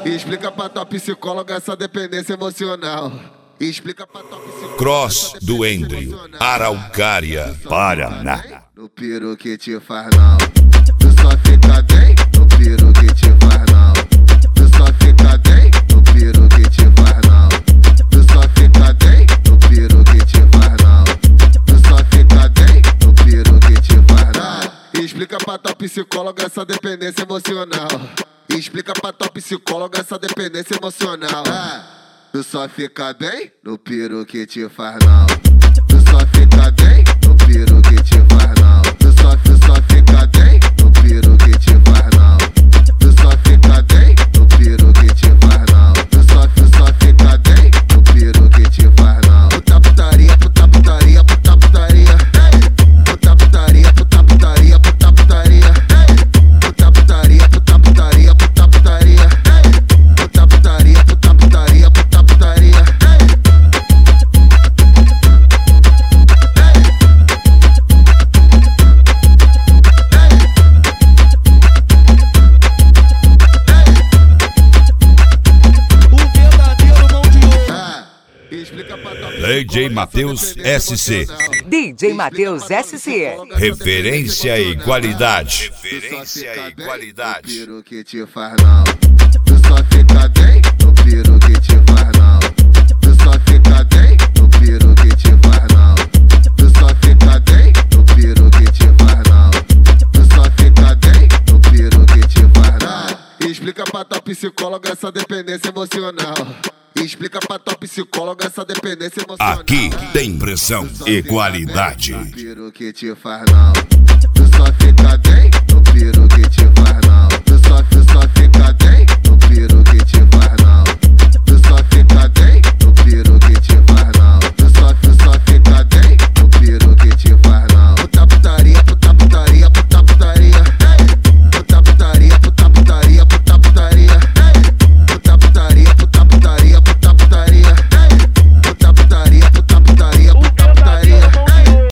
Explica pra tua psicóloga essa dependência emocional. Explica pra tua psicóloga. Cross do Endrio, Araucária, Paraná. No piru que te faz não. Tu só fica bem no piru que te faz não. Tu só fica bem no piru que te faz não. Tu só fica bem no piru que te faz não. Tu só fica bem no piru que te faz não. Explica pra tua psicóloga essa dependência emocional. Explica pra tua psicóloga essa dependência emocional. Tu só fica bem no piru que te faz não. Tu só fica bem no piru que te faz não. Tu só fica bem no piru que te faz não. Tu só fica bem no piru que te faz não. Tu só fica bem no piru que te faz não. Puta putaria, puta putaria, puta putaria. Puta putaria, puta putaria, puta putaria. Puta putaria, puta putaria, puta putaria. Puta putaria, puta putaria, puta putaria. DJ Matheus SC. DJ Matheus SC. Referência e qualidade. Referência e qualidade. No piru que te faz não. Tu só fica bem no piru que te faz não. Tu só fica bem no piru que te faz não. Tu só fica bem no piru que te faz não. Tu só fica bem no piru que te faz não. Explica pra tua psicóloga essa dependência emocional. Explica pra tua psicóloga essa dependência emocional. Aqui tem pressão e qualidade. No piru que te faz não. Tu só fica bem no piru que te faz não. Tu só fica